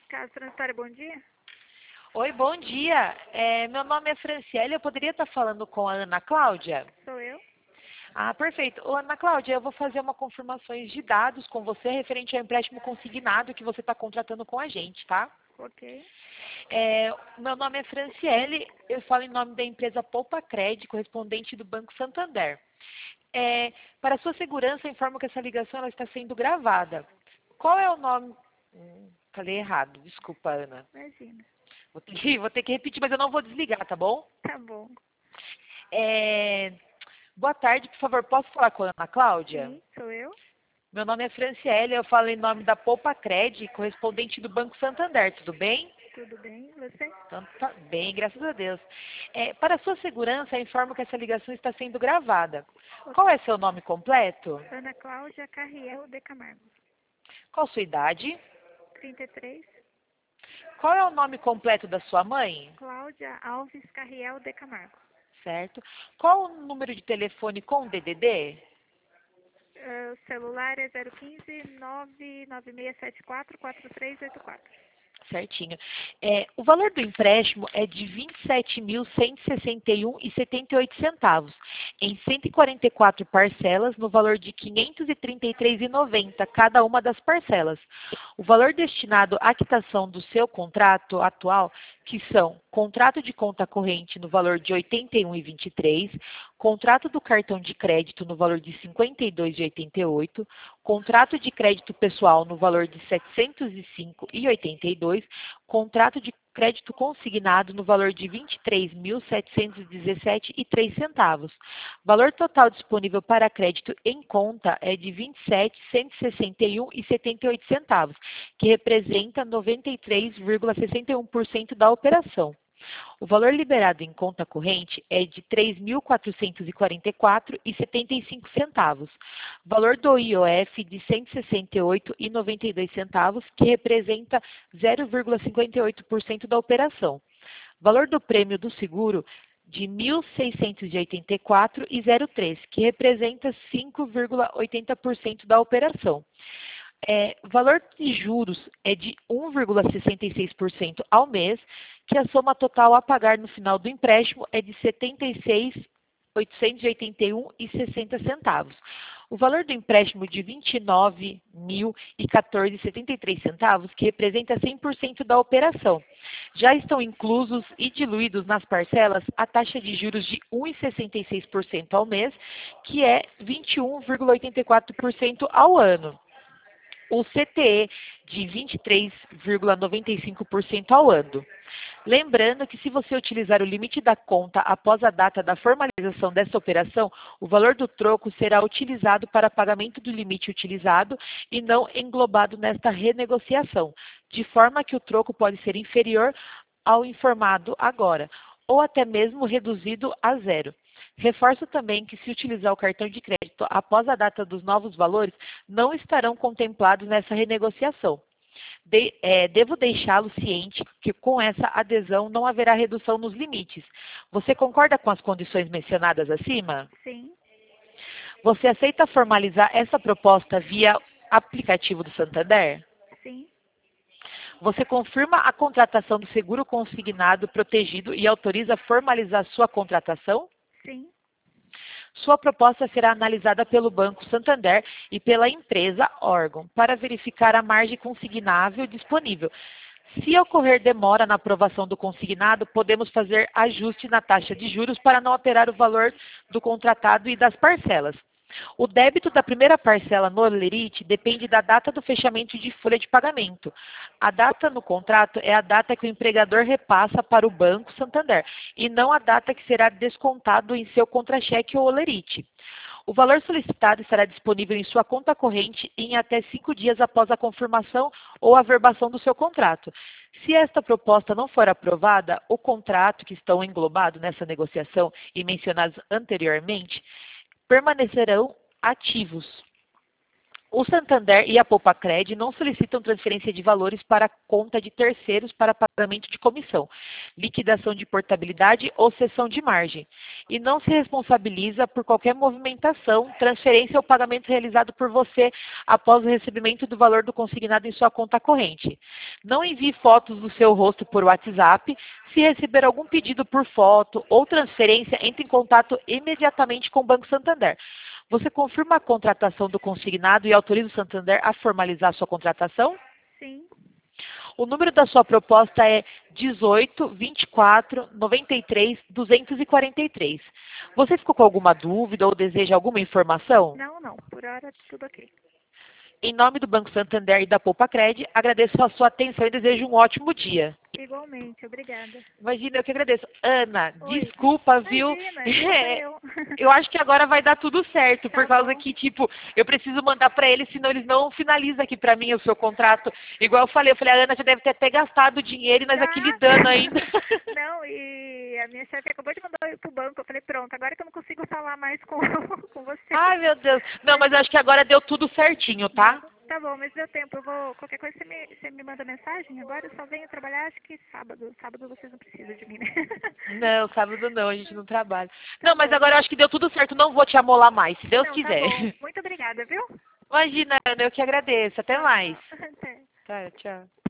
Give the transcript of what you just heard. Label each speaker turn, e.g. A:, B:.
A: Casa Transitória, bom dia.
B: Oi, bom dia. Meu nome é Franciele, eu poderia estar falando com a Ana Cláudia?
A: Sou eu.
B: Ah, perfeito. Ô, Ana Cláudia, eu vou fazer uma confirmações de dados com você referente ao empréstimo consignado que você está contratando com a gente, tá?
A: Ok.
B: Meu nome é Franciele, eu falo em nome da empresa Poupa Cred, correspondente do Banco Santander. Para sua segurança, eu informo que essa ligação ela está sendo gravada. Qual é o nome... falei errado, desculpa, Ana.
A: Imagina.
B: Vou ter que repetir, mas eu não vou desligar, tá bom?
A: Tá bom.
B: É, Boa tarde, por favor, posso falar com a Ana Cláudia?
A: Sim, sou eu.
B: Meu nome é Franciele, eu falo em nome da Poupa Cred, correspondente do Banco Santander, tudo bem?
A: Tudo bem? Você?
B: Então, tá bem, graças a Deus. Para sua segurança, eu informo que essa ligação está sendo gravada. Qual é seu nome completo?
A: Ana Cláudia Carriel de Camargo.
B: Qual sua idade?
A: 33.
B: Qual é o nome completo da sua mãe?
A: Cláudia Alves Carriel de Camargo.
B: Certo. Qual o número de telefone com DDD?
A: O celular é 015 99674 4384.
B: Certinho. O valor do empréstimo é de R$ 27.161,78, em 144 parcelas, no valor de R$ 533,90 cada uma das parcelas. O valor destinado à quitação do seu contrato atual, que são contrato de conta corrente no valor de R$ 81,23, contrato do cartão de crédito no valor de R$ 52,88, contrato de crédito pessoal no valor de R$ 705,82, contrato de crédito consignado no valor de R$ 23.717,03. Valor total disponível para crédito em conta é de R$ 27.161,78, que representa 93,61% da operação. O valor liberado em conta corrente é de R$ 3.444,75. Valor do IOF de R$ 168,92, que representa 0,58% da operação. Valor do prêmio do seguro de R$ 1.684,03, que representa 5,80% da operação. Valor de juros é de 1,66% ao mês, que a soma total a pagar no final do empréstimo é de R$ 76.881,60. O valor do empréstimo de R$ 29.014,73, que representa 100% da operação. Já estão inclusos e diluídos nas parcelas a taxa de juros de 1,66% ao mês, que é 21,84% ao ano. O CTE de 23,95% ao ano. Lembrando que se você utilizar o limite da conta após a data da formalização dessa operação, o valor do troco será utilizado para pagamento do limite utilizado e não englobado nesta renegociação, de forma que o troco pode ser inferior ao informado agora, ou até mesmo reduzido a zero. Reforço também que, se utilizar o cartão de crédito após a data dos novos valores, não estarão contemplados nessa renegociação. Devo deixá-lo ciente que, com essa adesão, não haverá redução nos limites. Você concorda com as condições mencionadas acima?
A: Sim.
B: Você aceita formalizar essa proposta via aplicativo do Santander?
A: Sim.
B: Você confirma a contratação do seguro consignado protegido e autoriza formalizar sua contratação?
A: Sim.
B: Sua proposta será analisada pelo Banco Santander e pela empresa órgão para verificar a margem consignável disponível. Se ocorrer demora na aprovação do consignado, podemos fazer ajuste na taxa de juros para não alterar o valor do contratado e das parcelas. O débito da primeira parcela no Olerite depende da data do fechamento de folha de pagamento. A data no contrato é a data que o empregador repassa para o Banco Santander e não a data que será descontado em seu contra-cheque ou Olerite. O valor solicitado estará disponível em sua conta corrente em até 5 dias após a confirmação ou averbação do seu contrato. Se esta proposta não for aprovada, o contrato que estão englobados nessa negociação e mencionados anteriormente permanecerão ativos. O Santander e a Poupacred não solicitam transferência de valores para a conta de terceiros para pagamento de comissão, liquidação de portabilidade ou cessão de margem, e não se responsabiliza por qualquer movimentação, transferência ou pagamento realizado por você após o recebimento do valor do consignado em sua conta corrente. Não envie fotos do seu rosto por WhatsApp. Se receber algum pedido por foto ou transferência, entre em contato imediatamente com o Banco Santander. Você confirma a contratação do consignado e autoriza o Santander a formalizar a sua contratação?
A: Sim.
B: O número da sua proposta é 18 24 93 243. Você ficou com alguma dúvida ou deseja alguma informação?
A: Não, não. Por hora, tudo ok.
B: Em nome do Banco Santander e da Poupacred, agradeço a sua atenção e desejo um ótimo dia.
A: Igualmente, obrigada.
B: Imagina, eu que agradeço. Ana,
A: Oi.
B: desculpa, viu?
A: Imagina, desculpa eu.
B: Eu acho que agora vai dar tudo certo, por
A: Tá
B: causa
A: bom.
B: que, tipo, eu preciso mandar pra eles, senão eles não finalizam aqui pra mim o seu contrato. Igual eu falei, a Ana já deve ter até gastado o dinheiro e nós aqui lidando ainda.
A: Não, e a minha chefe acabou de mandar eu pro banco. Eu falei, pronto, agora que eu não consigo falar mais com, com você.
B: Ai, meu Deus. Não, mas eu acho que agora deu tudo certinho, tá?
A: Tá bom, mas deu tempo. Eu vou. Qualquer coisa você me manda mensagem. Agora eu só venho trabalhar, acho que sábado. Sábado vocês não precisam de mim, né?
B: Não, sábado não, a gente não trabalha.
A: Tá
B: Não, mas
A: bom.
B: agora eu acho que deu tudo certo, não vou te amolar mais, se Deus
A: Não,
B: quiser.
A: tá bom. Muito obrigada, viu?
B: Imagina, Ana, eu que agradeço. Até
A: Tá
B: mais.
A: bom. Até.
B: Tá, tchau.